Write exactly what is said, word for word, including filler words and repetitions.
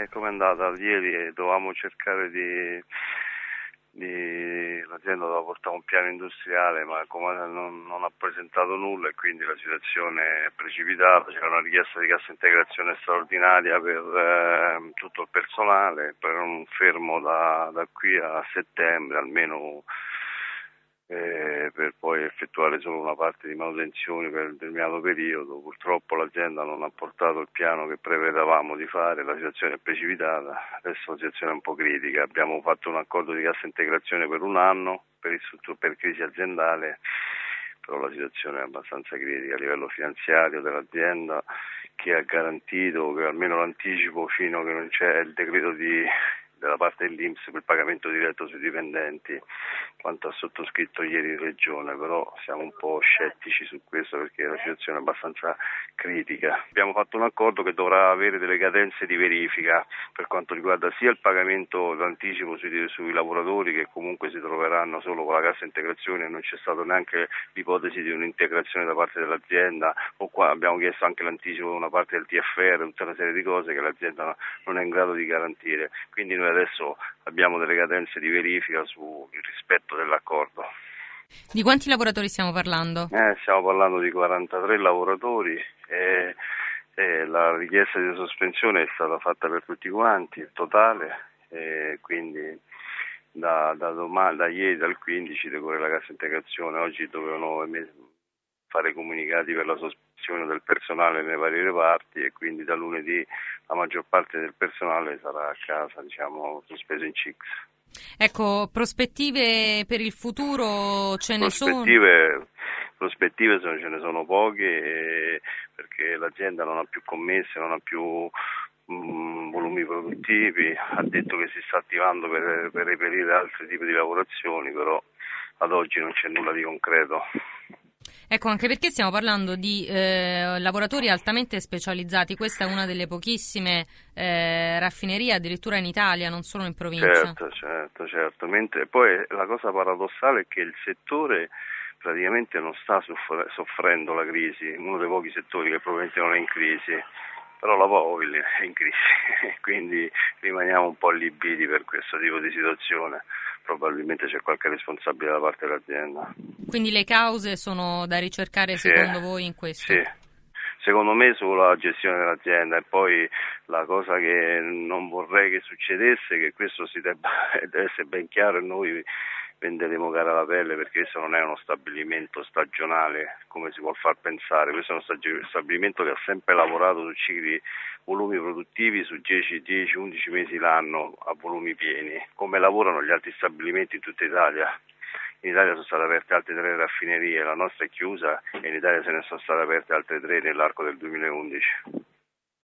come è andata? Ieri dovevamo cercare di, di l'azienda doveva portare un piano industriale, ma come non, non ha presentato nulla e quindi la situazione è precipitata. C'era una richiesta di cassa integrazione straordinaria per eh, tutto il personale, per un fermo da, da qui a settembre almeno, eh, per poi effettuare solo una parte di manutenzioni per un determinato periodo. Purtroppo l'azienda non ha portato il piano che prevedevamo di fare, la situazione è precipitata, adesso la situazione è un po' critica. Abbiamo fatto un accordo di cassa integrazione per un anno per, il, per crisi aziendale, però la situazione è abbastanza critica a livello finanziario dell'azienda, che ha garantito che almeno l'anticipo fino a che non c'è il decreto di della parte dell'I N P S per il pagamento diretto sui dipendenti, quanto ha sottoscritto ieri in Regione, però siamo un po' scettici su questo perché la situazione è abbastanza critica. Abbiamo fatto un accordo che dovrà avere delle cadenze di verifica per quanto riguarda sia il pagamento d'anticipo sui, sui lavoratori, che comunque si troveranno solo con la cassa integrazione e non c'è stata neanche l'ipotesi di un'integrazione da parte dell'azienda, o qua abbiamo chiesto anche l'anticipo di una parte del T F R, tutta una serie di cose che l'azienda non è in grado di garantire. Quindi noi adesso abbiamo delle cadenze di verifica sul rispetto dell'accordo. Di quanti lavoratori stiamo parlando? Eh, stiamo parlando di quarantatré lavoratori e, e la richiesta di sospensione è stata fatta per tutti quanti, il totale, e quindi da, da, domani, da ieri, dal quindici, decorre la cassa integrazione. Oggi dovevano fare comunicati per la sospensione del personale nei vari reparti e quindi da lunedì la maggior parte del personale sarà a casa, diciamo, sospeso in C I C S. Ecco, prospettive per il futuro ce ne prospettive, sono? Prospettive sono, ce ne sono poche, eh, perché l'azienda non ha più commesse, non ha più mh, volumi produttivi, ha detto che si sta attivando per, per reperire altri tipi di lavorazioni, però ad oggi non c'è nulla di concreto. Ecco, anche perché stiamo parlando di eh, lavoratori altamente specializzati. Questa è una delle pochissime eh, raffinerie addirittura in Italia, non solo in provincia. Certo, certo, certo. Mentre poi la cosa paradossale è che il settore praticamente non sta soffrendo la crisi, uno dei pochi settori che probabilmente non è in crisi, però la Povil è in crisi, quindi rimaniamo un po' allibiti per questo tipo di situazione. Probabilmente c'è qualche responsabile da parte dell'azienda. Quindi le cause sono da ricercare sì, secondo voi in questo? Sì, secondo me sulla gestione dell'azienda. E poi la cosa che non vorrei che succedesse è che questo si debba, deve essere ben chiaro, e noi venderemo cara la pelle, perché questo non è uno stabilimento stagionale come si vuol far pensare. Questo è uno stabilimento che ha sempre lavorato su cicli, volumi produttivi su dieci undici mesi l'anno a volumi pieni, come lavorano gli altri stabilimenti in tutta Italia. In Italia sono state aperte altre tre raffinerie, la nostra è chiusa e in Italia se ne sono state aperte altre tre nell'arco del duemilaundici.